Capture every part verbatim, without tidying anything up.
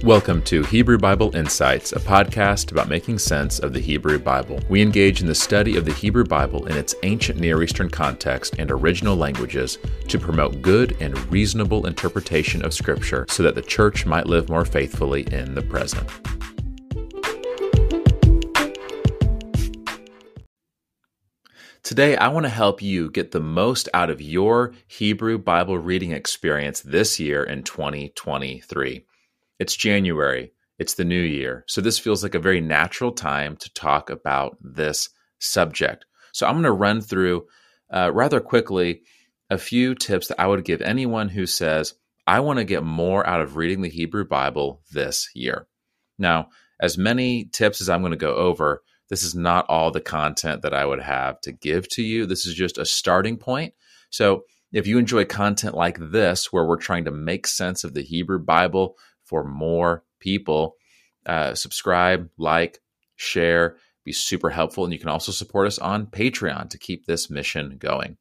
Welcome to Hebrew Bible Insights, a podcast about making sense of the Hebrew Bible. We engage in the study of the Hebrew Bible in its ancient Near Eastern context and original languages to promote good and reasonable interpretation of Scripture so that the church might live more faithfully in the present. Today, I want to help you get the most out of your Hebrew Bible reading experience this year in twenty twenty-three. It's January, it's the new year, so this feels like a very natural time to talk about this subject. So I'm going to run through uh, rather quickly a few tips that I would give anyone who says, I want to get more out of reading the Hebrew Bible this year. Now, as many tips as I'm going to go over, this is not all the content that I would have to give to you. This is just a starting point. So if you enjoy content like this, where we're trying to make sense of the Hebrew Bible for more people, uh, subscribe, like, share, be super helpful. And you can also support us on Patreon to keep this mission going.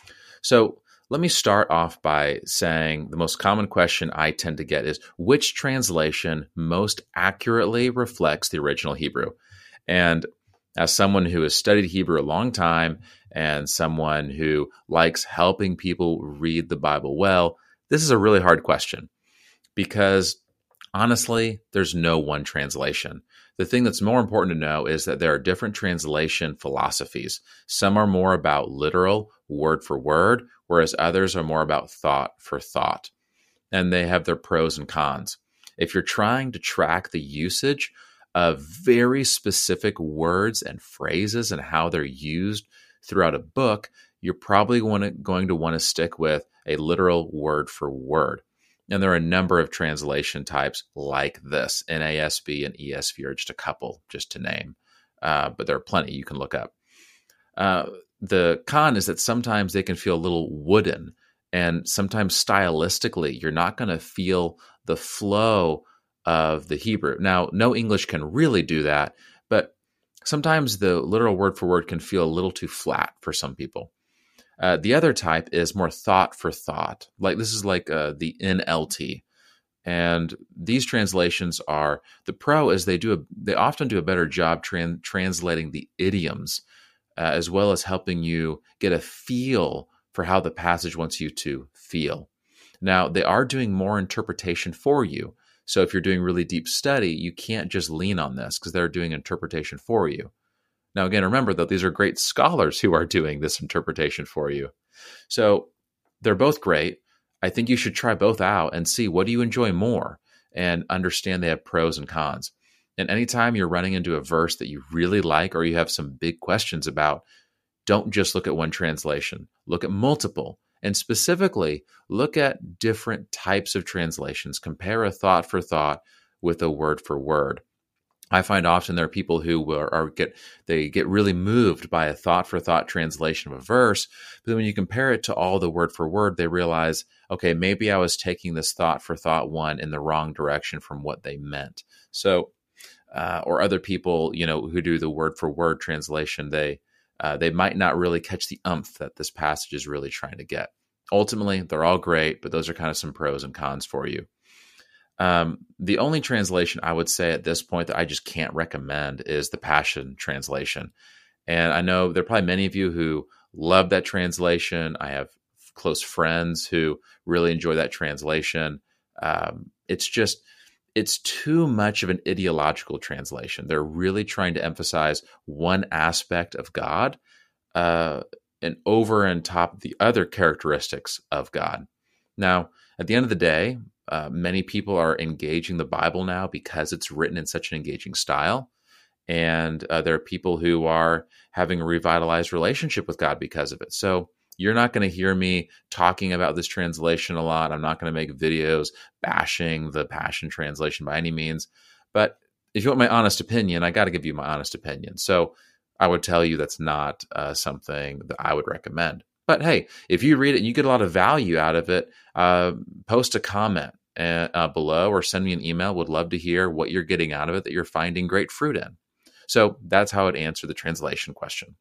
So let me start off by saying the most common question I tend to get is, which translation most accurately reflects the original Hebrew? And as someone who has studied Hebrew a long time and someone who likes helping people read the Bible well, this is a really hard question because honestly, there's no one translation. The thing that's more important to know is that there are different translation philosophies. Some are more about literal, word for word, whereas others are more about thought for thought. And they have their pros and cons. If you're trying to track the usage of very specific words and phrases and how they're used throughout a book, you're probably wanna, going to want to stick with a literal word for word. And there are a number of translation types like this. N A S B and E S V are just a couple, just to name. Uh, but there are plenty you can look up. Uh, the con is that sometimes they can feel a little wooden. And sometimes stylistically, you're not going to feel the flow of the Hebrew. Now, no English can really do that. But sometimes the literal word for word can feel a little too flat for some people. Uh, the other type is more thought for thought. Like this is like uh, the N L T, and these translations are the pro is they do a, they often do a better job tran- translating the idioms uh, as well as helping you get a feel for how the passage wants you to feel. Now they are doing more interpretation for you. So if you're doing really deep study, you can't just lean on this because they're doing interpretation for you. Now, again, remember that these are great scholars who are doing this interpretation for you. So they're both great. I think you should try both out and see what do you enjoy more and understand they have pros and cons. And anytime you're running into a verse that you really like or you have some big questions about, don't just look at one translation. Look at multiple. And specifically, look at different types of translations. Compare a thought for thought with a word for word. I find often there are people who are, are get they get really moved by a thought for thought translation of a verse, but then when you compare it to all the word for word, they realize, okay, maybe I was taking this thought for thought one in the wrong direction from what they meant. So, uh, or other people, you know, who do the word for word translation, they uh, they might not really catch the umph that this passage is really trying to get. Ultimately, they're all great, but those are kind of some pros and cons for you. Um, the only translation I would say at this point that I just can't recommend is the Passion Translation. And I know there are probably many of you who love that translation. I have close friends who really enjoy that translation. Um, it's just, it's too much of an ideological translation. They're really trying to emphasize one aspect of God uh, and over and top the other characteristics of God. Now, at the end of the day, Uh, many people are engaging the Bible now because it's written in such an engaging style. And uh, there are people who are having a revitalized relationship with God because of it. So you're not going to hear me talking about this translation a lot. I'm not going to make videos bashing the Passion Translation by any means. But if you want my honest opinion, I got to give you my honest opinion. So I would tell you that's not uh, something that I would recommend. But hey, if you read it and you get a lot of value out of it, uh, post a comment uh, uh, below or send me an email. Would love to hear what you're getting out of it that you're finding great fruit in. So that's how I'd answer the translation question.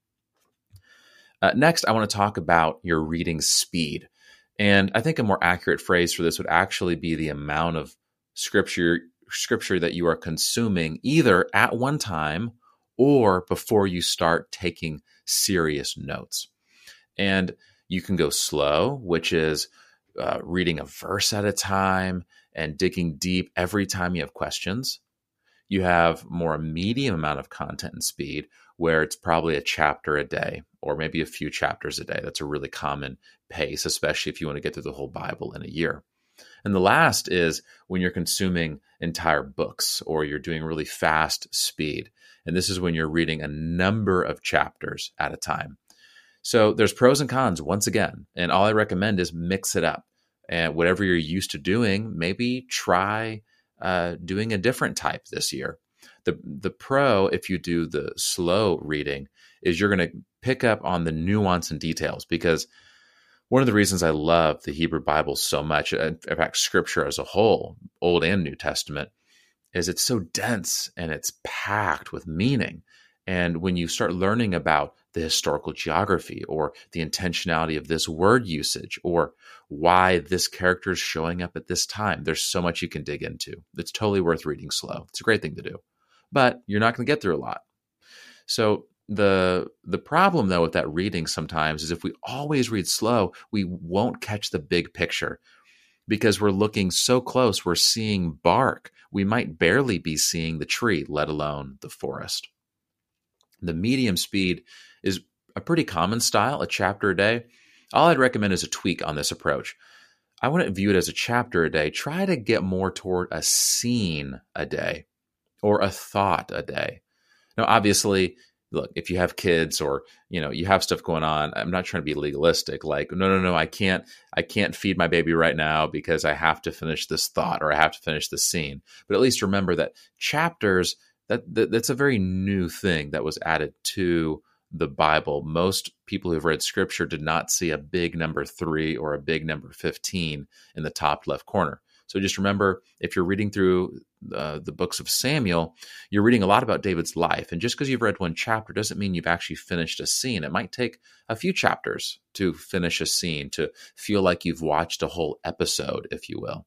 Uh, next, I want to talk about your reading speed. And I think a more accurate phrase for this would actually be the amount of scripture scripture that you are consuming either at one time or before you start taking serious notes. And you can go slow, which is uh, reading a verse at a time and digging deep every time you have questions. You have more a medium amount of content and speed, where it's probably a chapter a day or maybe a few chapters a day. That's a really common pace, especially if you want to get through the whole Bible in a year. And the last is when you're consuming entire books or you're doing really fast speed. And this is when you're reading a number of chapters at a time. So there's pros and cons once again. And all I recommend is mix it up. And whatever you're used to doing, maybe try uh, doing a different type this year. The, the pro, if you do the slow reading, is you're going to pick up on the nuance and details, because one of the reasons I love the Hebrew Bible so much, in fact, Scripture as a whole, Old and New Testament, is it's so dense and it's packed with meaning. And when you start learning about the historical geography or the intentionality of this word usage or why this character is showing up at this time, there's so much you can dig into. It's totally worth reading slow. It's a great thing to do, but you're not going to get through a lot. So the the problem, though, with that reading sometimes is if we always read slow, we won't catch the big picture because we're looking so close. We're seeing bark. We might barely be seeing the tree, let alone the forest. The medium speed is a pretty common style, a chapter a day. All I'd recommend is a tweak on this approach. I wouldn't view it as a chapter a day. Try to get more toward a scene a day or a thought a day. Now, obviously, look, if you have kids or, you know, you have stuff going on, I'm not trying to be legalistic. Like, no, no, no, I can't, I can't feed my baby right now because I have to finish this thought or I have to finish this scene. But at least remember that chapters, that, that that's a very new thing that was added to the Bible. Most people who've read Scripture did not see a big number three or a big number fifteen in the top left corner. So just remember, if you're reading through uh, the books of Samuel, you're reading a lot about David's life. And just because you've read one chapter doesn't mean you've actually finished a scene. It might take a few chapters to finish a scene, to feel like you've watched a whole episode, if you will.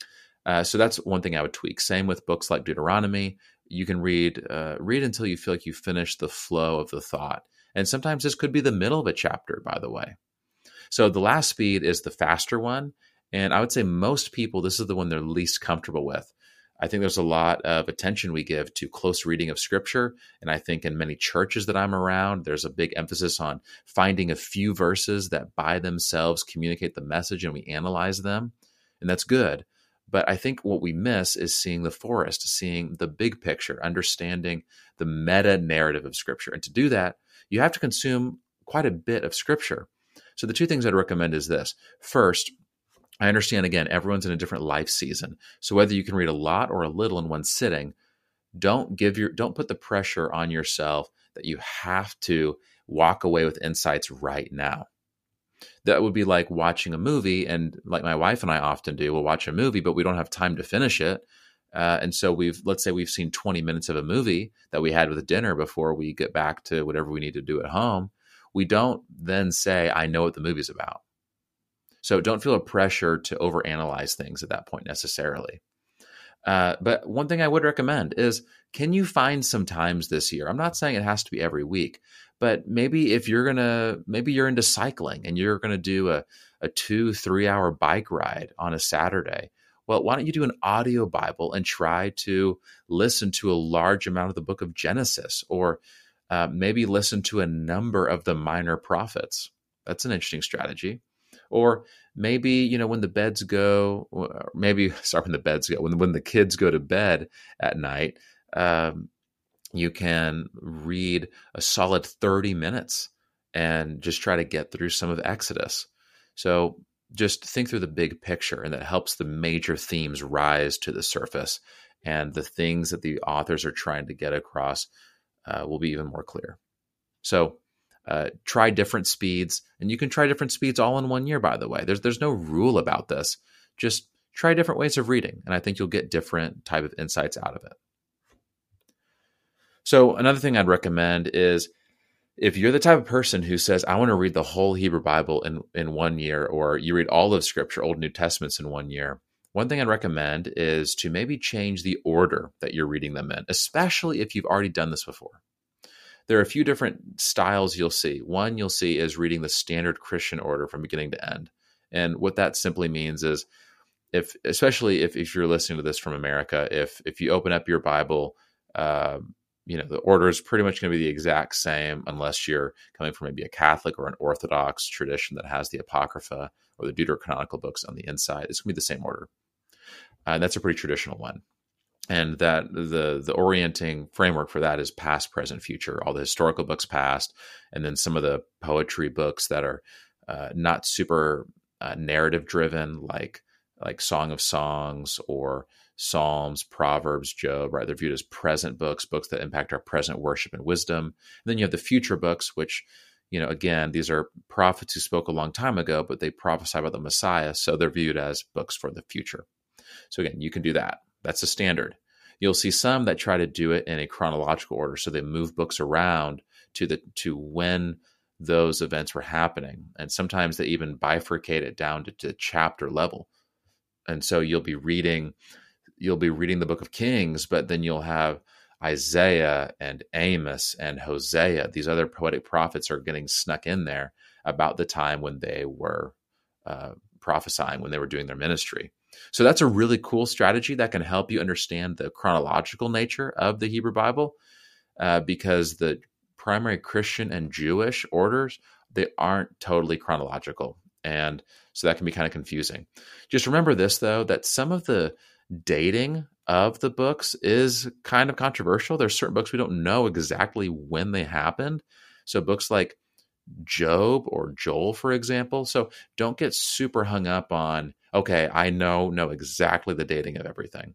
Uh, so that's one thing I would tweak. Same with books like Deuteronomy. You can read uh, read until you feel like you finished the flow of the thought. And sometimes this could be the middle of a chapter, by the way. So the last speed is the faster one. And I would say most people, this is the one they're least comfortable with. I think there's a lot of attention we give to close reading of Scripture. And I think in many churches that I'm around, there's a big emphasis on finding a few verses that by themselves communicate the message and we analyze them. And that's good. But I think what we miss is seeing the forest, seeing the big picture, understanding the meta narrative of Scripture. And to do that, you have to consume quite a bit of Scripture. So the two things I'd recommend is this. First, I understand, again, everyone's in a different life season. So whether you can read a lot or a little in one sitting, don't give your don't put the pressure on yourself that you have to walk away with insights right now. That would be like watching a movie, and like my wife and I often do, we'll watch a movie, but we don't have time to finish it. Uh, and so we've, let's say we've seen twenty minutes of a movie that we had with dinner before we get back to whatever we need to do at home. We don't then say, I know what the movie's about. So don't feel a pressure to overanalyze things at that point necessarily. Uh, but one thing I would recommend is, can you find some times this year? I'm not saying it has to be every week, but maybe if you're going to, maybe you're into cycling and you're going to do a, a two, three hour bike ride on a Saturday. Well, why don't you do an audio Bible and try to listen to a large amount of the book of Genesis, or uh, maybe listen to a number of the minor prophets. That's an interesting strategy. Or maybe, you know, when the beds go, maybe, sorry, when the beds go, when, when the kids go to bed at night, um, you can read a solid thirty minutes and just try to get through some of Exodus. So just think through the big picture, and that helps the major themes rise to the surface, and the things that the authors are trying to get across uh, will be even more clear. So Uh, try different speeds, and you can try different speeds all in one year, by the way. There's there's no rule about this. Just try different ways of reading, and I think you'll get different type of insights out of it. So another thing I'd recommend is, if you're the type of person who says, I want to read the whole Hebrew Bible in, in one year, or you read all of Scripture, Old and New Testaments in one year, one thing I'd recommend is to maybe change the order that you're reading them in, especially if you've already done this before. There are a few different styles you'll see. One you'll see is reading the standard Christian order from beginning to end. And what that simply means is, if, especially if, if you're listening to this from America, if if you open up your Bible, uh, you know, the order is pretty much going to be the exact same, unless you're coming from maybe a Catholic or an Orthodox tradition that has the Apocrypha or the Deuterocanonical books on the inside. It's going to be the same order. Uh, and that's a pretty traditional one. And that the the orienting framework for that is past, present, future, all the historical books past, and then some of the poetry books that are uh, not super uh, narrative driven, like like Song of Songs or Psalms, Proverbs, Job, right? They're viewed as present books, books that impact our present worship and wisdom. And then you have the future books, which, you know, again, these are prophets who spoke a long time ago, but they prophesy about the Messiah, so they're viewed as books for the future. So again, you can do that. That's the standard. You'll see some that try to do it in a chronological order. So they move books around to the to when those events were happening. And sometimes they even bifurcate it down to, to chapter level. And so you'll be reading, you'll be reading the book of Kings, but then you'll have Isaiah and Amos and Hosea. These other poetic prophets are getting snuck in there about the time when they were uh, prophesying, when they were doing their ministry. So that's a really cool strategy that can help you understand the chronological nature of the Hebrew Bible, uh, because the primary Christian and Jewish orders, they aren't totally chronological. And so that can be kind of confusing. Just remember this, though, that some of the dating of the books is kind of controversial. There's certain books we don't know exactly when they happened. So books like Job or Joel, for example. So don't get super hung up on, okay, I know know exactly the dating of everything.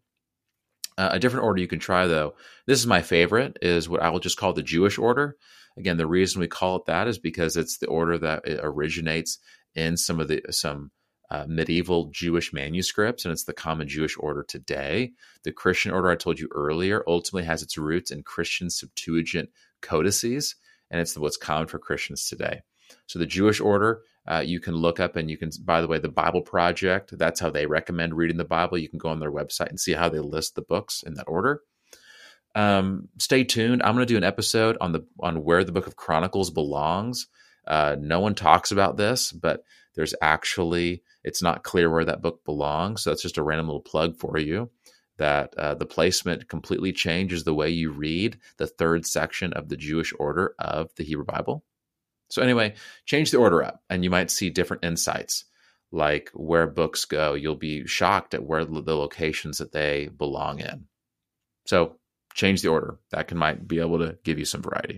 Uh, a different order you can try, though, this is my favorite, is what I will just call the Jewish order. Again, the reason we call it that is because it's the order that it originates in some of the some uh, medieval Jewish manuscripts, and it's the common Jewish order today. The Christian order I told you earlier ultimately has its roots in Christian Septuagint codices, and it's what's common for Christians today. So the Jewish order, uh, you can look up, and you can, by the way, the Bible Project, that's how they recommend reading the Bible. You can go on their website and see how they list the books in that order. Um, stay tuned. I'm going to do an episode on the on where the book of Chronicles belongs. Uh, no one talks about this, but there's actually, it's not clear where that book belongs. So that's just a random little plug for you, that uh, the placement completely changes the way you read the third section of the Jewish order of the Hebrew Bible. So anyway, change the order up, and you might see different insights, like where books go. You'll be shocked at where the locations that they belong in. So change the order. That can might be able to give you some variety.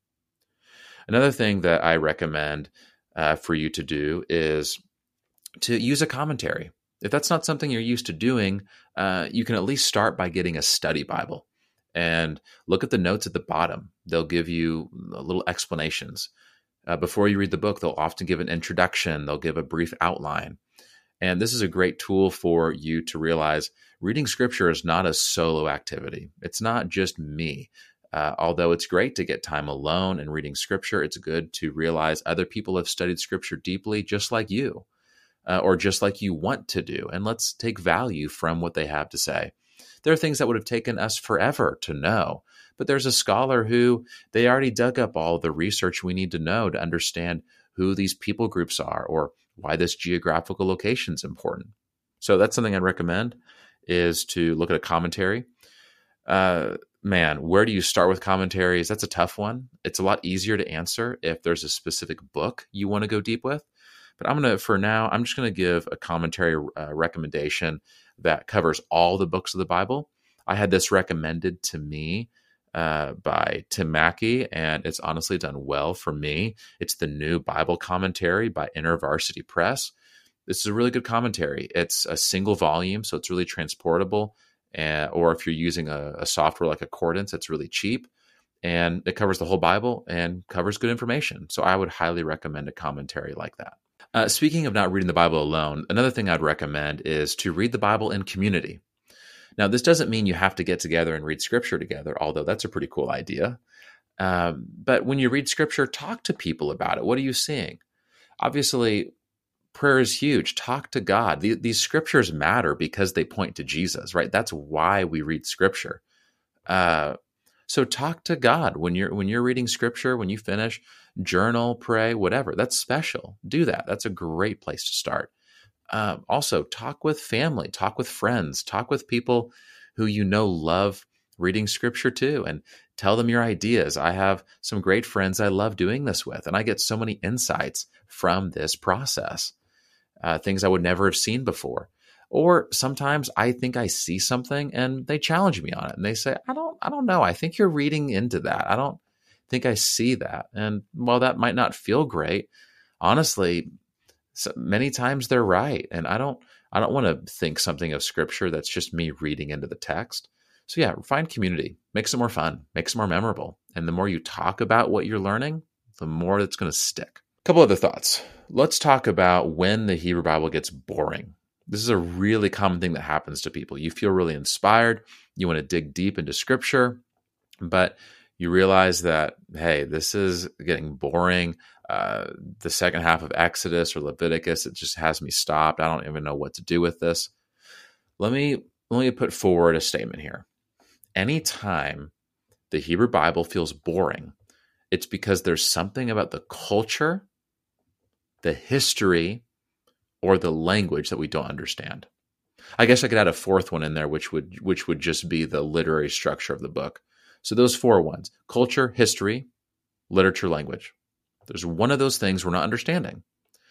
Another thing that I recommend uh, for you to do is to use a commentary. If that's not something you're used to doing, uh, you can at least start by getting a study Bible and look at the notes at the bottom. They'll give you little explanations. Uh, before you read the book, they'll often give an introduction. They'll give a brief outline. And this is a great tool for you to realize reading scripture is not a solo activity. It's not just me. Uh, although it's great to get time alone and reading scripture, it's good to realize other people have studied scripture deeply just like you, uh, or just like you want to do. And let's take value from what they have to say. There are things that would have taken us forever to know, but there's a scholar who they already dug up all the research we need to know to understand who these people groups are or why this geographical location is important. So that's something I'd recommend, is to look at a commentary. Uh, man, where do you start with commentaries? That's a tough one. It's a lot easier to answer if there's a specific book you want to go deep with. But I'm going to, for now, I'm just going to give a commentary uh, recommendation that covers all the books of the Bible. I had this recommended to me uh, by Tim Mackey, and it's honestly done well for me. It's the New Bible Commentary by InterVarsity Press. This is a really good commentary. It's a single volume, so it's really transportable. And, or if you're using a, a software like Accordance, it's really cheap. And it covers the whole Bible and covers good information. So I would highly recommend a commentary like that. Uh, speaking of not reading the Bible alone, another thing I'd recommend is to read the Bible in community. Now, this doesn't mean you have to get together and read scripture together, although that's a pretty cool idea. Um, but when you read scripture, talk to people about it. What are you seeing? Obviously, prayer is huge. Talk to God. The, these scriptures matter because they point to Jesus, right? That's why we read scripture. Uh, so talk to God when you're when you're reading scripture. When you finish, journal, pray, whatever. That's special. Do that. That's a great place to start. Um, also, talk with family, talk with friends, talk with people who you know love reading scripture too, and tell them your ideas. I have some great friends I love doing this with, and I get so many insights from this process, uh, things I would never have seen before. Or sometimes I think I see something and they challenge me on it, and they say, I don't, I don't know. I think you're reading into that. I don't think I see that. And while that might not feel great, honestly, so many times they're right. And I don't, I don't want to think something of scripture that's just me reading into the text. So yeah, find community, makes it more fun, makes it more memorable. And the more you talk about what you're learning, the more it's going to stick. A couple other thoughts. Let's talk about when the Hebrew Bible gets boring. This is a really common thing that happens to people. You feel really inspired. You want to dig deep into scripture, but you realize that, hey, this is getting boring. Uh, the second half of Exodus or Leviticus, it just has me stopped. I don't even know what to do with this. Let me, let me put forward a statement here. Anytime the Hebrew Bible feels boring, it's because there's something about the culture, the history, or the language that we don't understand. I guess I could add a fourth one in there, which would which would just be the literary structure of the book. So those four ones: culture, history, literature, language. There's one of those things we're not understanding.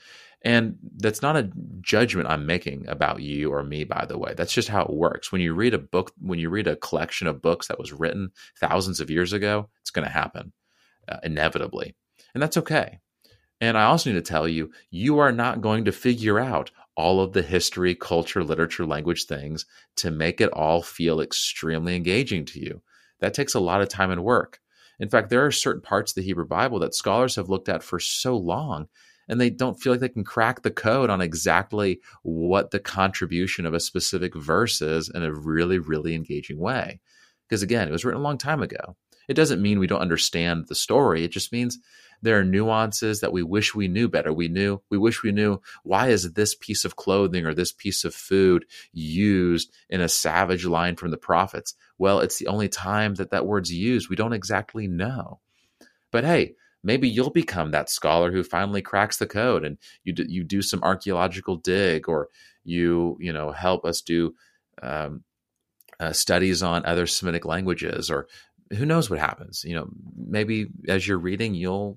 And that's not a judgment I'm making about you or me, by the way. That's just how it works. When you read a book, when you read a collection of books that was written thousands of years ago, it's going to happen uh, inevitably. And that's okay. And I also need to tell you, you are not going to figure out all of the history, culture, literature, language things to make it all feel extremely engaging to you. That takes a lot of time and work. In fact, there are certain parts of the Hebrew Bible that scholars have looked at for so long, and they don't feel like they can crack the code on exactly what the contribution of a specific verse is in a really, really engaging way. Because again, it was written a long time ago. It doesn't mean we don't understand the story. It just means there are nuances that we wish we knew better. We knew, we wish we knew, why is this piece of clothing or this piece of food used in a savage line from the prophets? Well, it's the only time that that word's used. We don't exactly know. But hey, maybe you'll become that scholar who finally cracks the code, and you do, you do some archaeological dig, or you, you know, help us do um, uh, studies on other Semitic languages, or who knows what happens. You know, maybe as you're reading, you'll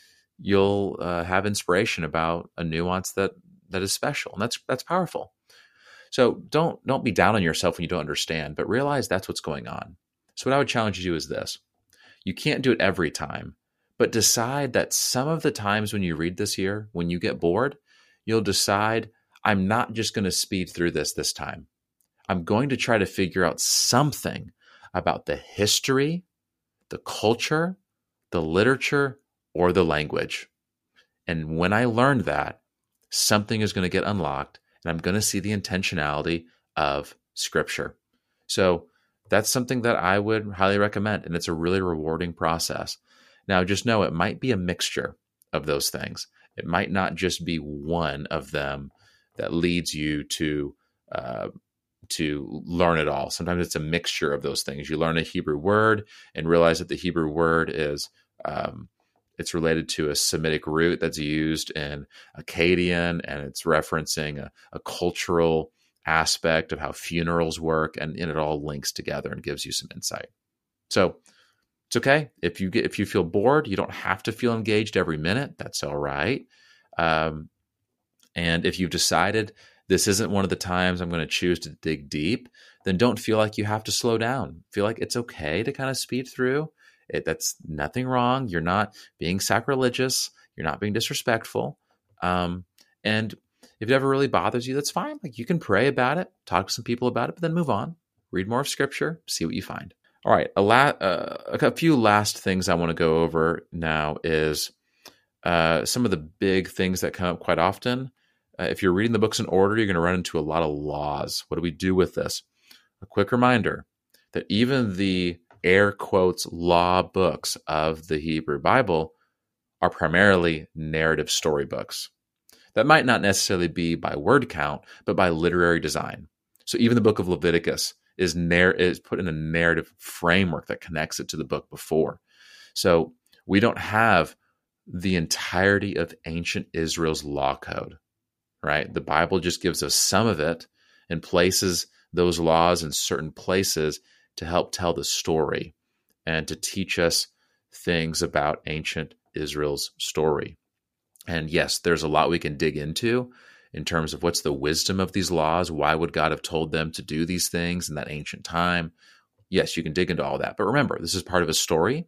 you'll uh, have inspiration about a nuance that that is special, and that's that's powerful. So don't don't be down on yourself when you don't understand, but realize that's what's going on. So what I would challenge you to do is this: you can't do it every time, but decide that some of the times when you read this year, when you get bored, you'll decide, I'm not just going to speed through this this time. I'm going to try to figure out something about the history, the culture, the literature, or the language. And when I learned that, something is going to get unlocked, and I'm going to see the intentionality of Scripture. So that's something that I would highly recommend, and it's a really rewarding process. Now, just know it might be a mixture of those things. It might not just be one of them that leads you to uh, to learn it all. Sometimes it's a mixture of those things. You learn a Hebrew word and realize that the Hebrew word is um, it's related to a Semitic root that's used in Akkadian, and it's referencing a, a cultural aspect of how funerals work, and, and it all links together and gives you some insight. So it's okay if you get if you feel bored. You don't have to feel engaged every minute. That's all right. Um, and if you've decided this isn't one of the times I'm going to choose to dig deep, then don't feel like you have to slow down. Feel like it's okay to kind of speed through. It, that's nothing wrong. You're not being sacrilegious. You're not being disrespectful. Um, and if it ever really bothers you, that's fine. Like, you can pray about it, talk to some people about it, but then move on. Read more of Scripture, see what you find. All right, a, la- uh, a few last things I want to go over now is uh, some of the big things that come up quite often. Uh, if you're reading the books in order, you're going to run into a lot of laws. What do we do with this? A quick reminder that even the air quotes law books of the Hebrew Bible are primarily narrative storybooks. That might not necessarily be by word count, but by literary design. So even the book of Leviticus is, narr- is put in a narrative framework that connects it to the book before. So we don't have the entirety of ancient Israel's law code, right? The Bible just gives us some of it and places those laws in certain places to help tell the story and to teach us things about ancient Israel's story. And yes, there's a lot we can dig into in terms of what's the wisdom of these laws. Why would God have told them to do these things in that ancient time? Yes, you can dig into all that. But remember, this is part of a story.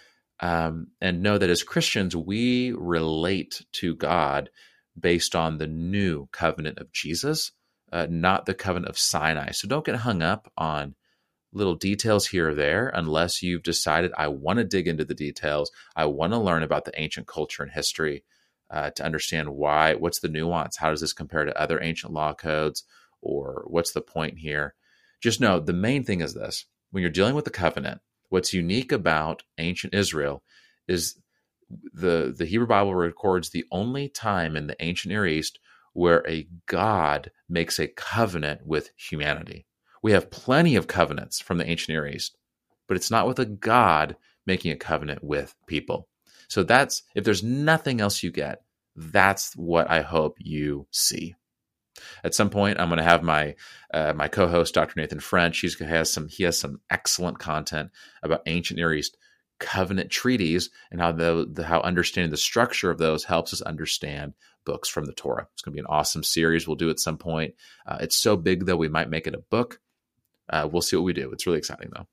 Um, and know that as Christians, we relate to God based on the new covenant of Jesus, uh, not the covenant of Sinai. So don't get hung up on little details here or there unless you've decided, I want to dig into the details. I want to learn about the ancient culture and history uh, to understand why, what's the nuance? How does this compare to other ancient law codes? Or what's the point here? Just know the main thing is this. When you're dealing with the covenant, what's unique about ancient Israel is the, the Hebrew Bible records the only time in the ancient Near East where a God makes a covenant with humanity. We have plenty of covenants from the ancient Near East, but it's not with a God making a covenant with people. So that's, if there's nothing else you get, that's what I hope you see. At some point, I'm going to have my uh, my co-host, Doctor Nathan French. He's has some he has some excellent content about ancient Near East covenant treaties and how the, the how understanding the structure of those helps us understand books from the Torah. It's going to be an awesome series we'll do at some point. Uh, it's so big though we might make it a book. Uh, we'll see what we do. It's really exciting though.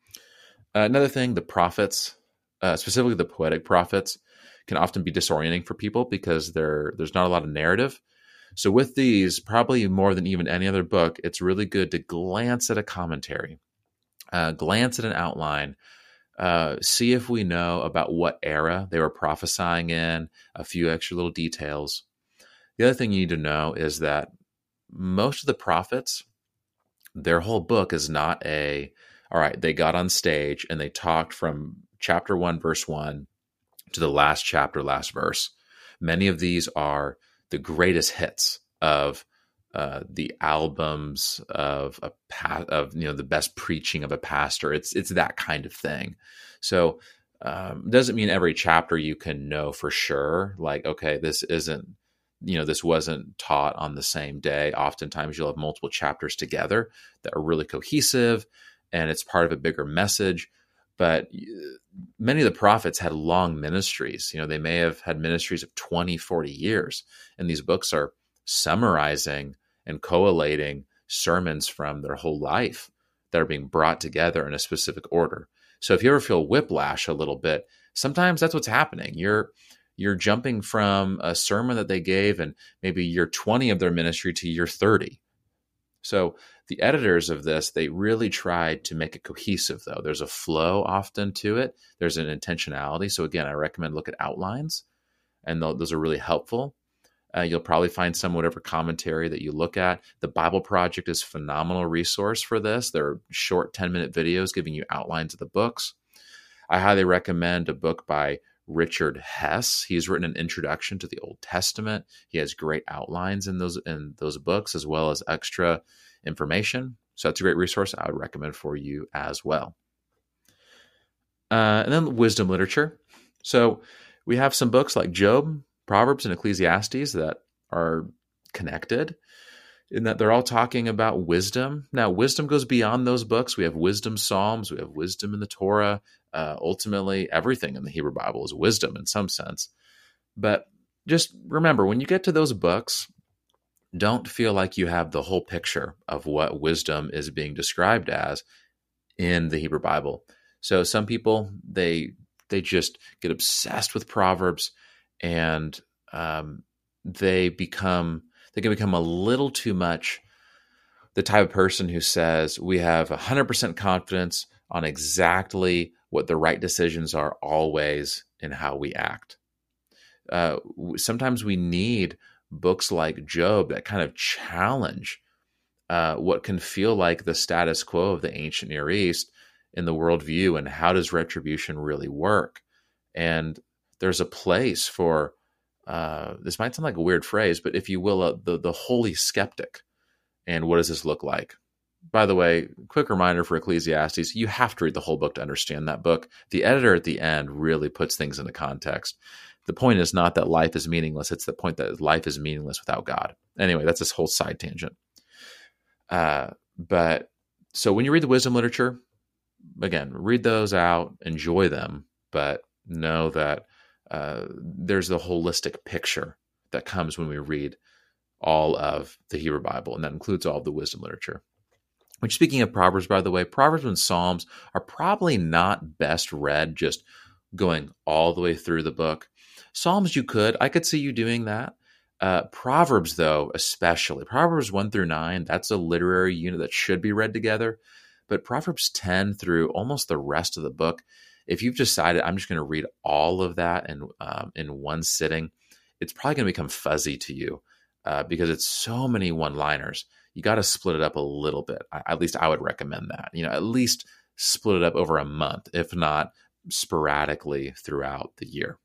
Uh, another thing, the prophets, uh, specifically the poetic prophets, can often be disorienting for people because there there's not a lot of narrative. So with these, probably more than even any other book, it's really good to glance at a commentary, uh, glance at an outline, uh, see if we know about what era they were prophesying in, a few extra little details. The other thing you need to know is that most of the prophets, their whole book is not a, all right, they got on stage and they talked from chapter one, verse one to the last chapter, last verse. Many of these are the greatest hits of uh, the albums of a pa- of you know the best preaching of a pastor. It's it's that kind of thing. So um, doesn't mean every chapter you can know for sure. Like, okay, this isn't you know this wasn't taught on the same day. Oftentimes you'll have multiple chapters together that are really cohesive, and it's part of a bigger message. But many of the prophets had long ministries. You know, they may have had ministries of twenty, forty years. And these books are summarizing and collating sermons from their whole life that are being brought together in a specific order. So if you ever feel whiplash a little bit, sometimes that's what's happening. You're you're jumping from a sermon that they gave in maybe year twenty of their ministry to year thirty. So the editors of this, they really tried to make it cohesive, though. There's a flow often to it. There's an intentionality. So again, I recommend look at outlines, and those are really helpful. Uh, you'll probably find some whatever commentary that you look at. The Bible Project is a phenomenal resource for this. They're short ten-minute videos giving you outlines of the books. I highly recommend a book by Richard Hess. He's written an introduction to the Old Testament. He has great outlines in those in those books, as well as extra information. So that's a great resource I would recommend for you as well. Uh, and then wisdom literature. So we have some books like Job, Proverbs, and Ecclesiastes that are connected in that they're all talking about wisdom. Now, wisdom goes beyond those books. We have wisdom Psalms. We have wisdom in the Torah. Uh, ultimately, everything in the Hebrew Bible is wisdom in some sense. But just remember, when you get to those books, don't feel like you have the whole picture of what wisdom is being described as in the Hebrew Bible. So some people, they they just get obsessed with Proverbs, and um, they become they can become a little too much the type of person who says we have one hundred percent confidence on exactly what the right decisions are always in how we act. Uh, sometimes we need books like Job that kind of challenge uh, what can feel like the status quo of the ancient Near East in the worldview, and how does retribution really work? And there's a place for uh, this might sound like a weird phrase, but if you will, uh, the, the holy skeptic. And what does this look like? By the way, quick reminder for Ecclesiastes, you have to read the whole book to understand that book. The editor at the end really puts things into context. The point is not that life is meaningless. It's the point that life is meaningless without God. Anyway, that's this whole side tangent. Uh, but so when you read the wisdom literature, again, read those out, enjoy them, but know that uh, there's the holistic picture that comes when we read all of the Hebrew Bible, and that includes all of the wisdom literature. Which, speaking of Proverbs, by the way, Proverbs and Psalms are probably not best read just going all the way through the book. Psalms, you could. I could see you doing that. Uh, Proverbs, though, especially. Proverbs one through nine, that's a literary unit that should be read together. But Proverbs ten through almost the rest of the book, if you've decided I'm just going to read all of that in, um, in one sitting, it's probably going to become fuzzy to you uh, because it's so many one-liners. You got to split it up a little bit. I, at least I would recommend that. You know, at least split it up over a month, if not sporadically throughout the year.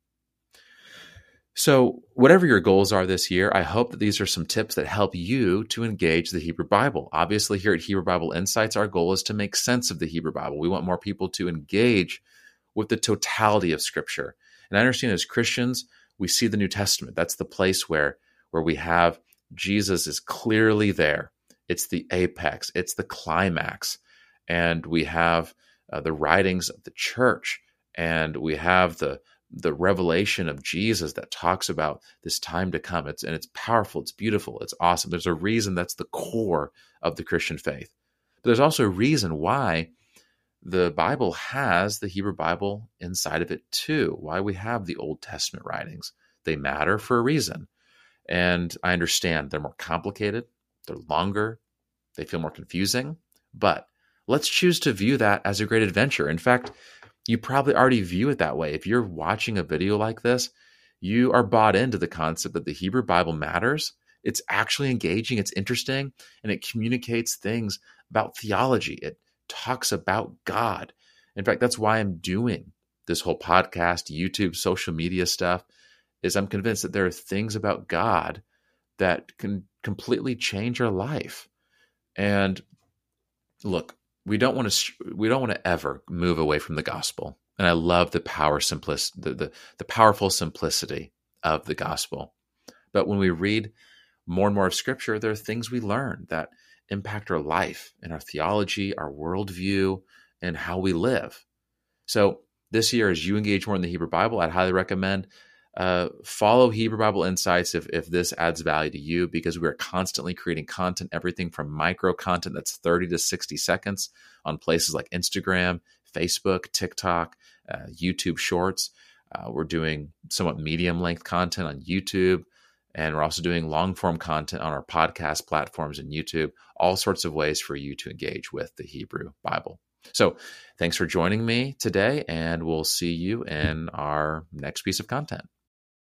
So whatever your goals are this year, I hope that these are some tips that help you to engage the Hebrew Bible. Obviously, here at Hebrew Bible Insights, our goal is to make sense of the Hebrew Bible. We want more people to engage with the totality of Scripture. And I understand as Christians, we see the New Testament. That's the place where, where we have Jesus is clearly there. It's the apex. It's the climax. And we have uh, the writings of the church. And we have the the revelation of Jesus that talks about this time to come. It's and it's powerful. It's beautiful. It's awesome. There's a reason that's the core of the Christian faith. But there's also a reason why the Bible has the Hebrew Bible inside of it too, why we have the Old Testament writings. They matter for a reason. And I understand they're more complicated. They're longer. They feel more confusing. But let's choose to view that as a great adventure. In fact, you probably already view it that way. If you're watching a video like this, you are bought into the concept that the Hebrew Bible matters. It's actually engaging. It's interesting. And it communicates things about theology. It talks about God. In fact, that's why I'm doing this whole podcast, YouTube, social media stuff, is I'm convinced that there are things about God that can completely change your life. And look, we don't want to we don't want to ever move away from the gospel. And I love the power simplic the, the the powerful simplicity of the gospel. But when we read more and more of Scripture, there are things we learn that impact our life and our theology, our worldview, and how we live. So this year, as you engage more in the Hebrew Bible, I'd highly recommend Uh, follow Hebrew Bible Insights if, if this adds value to you, because we're constantly creating content, everything from micro content that's thirty to sixty seconds on places like Instagram, Facebook, TikTok, uh, YouTube Shorts. Uh, we're doing somewhat medium length content on YouTube, and we're also doing long form content on our podcast platforms and YouTube, all sorts of ways for you to engage with the Hebrew Bible. So thanks for joining me today, and we'll see you in our next piece of content.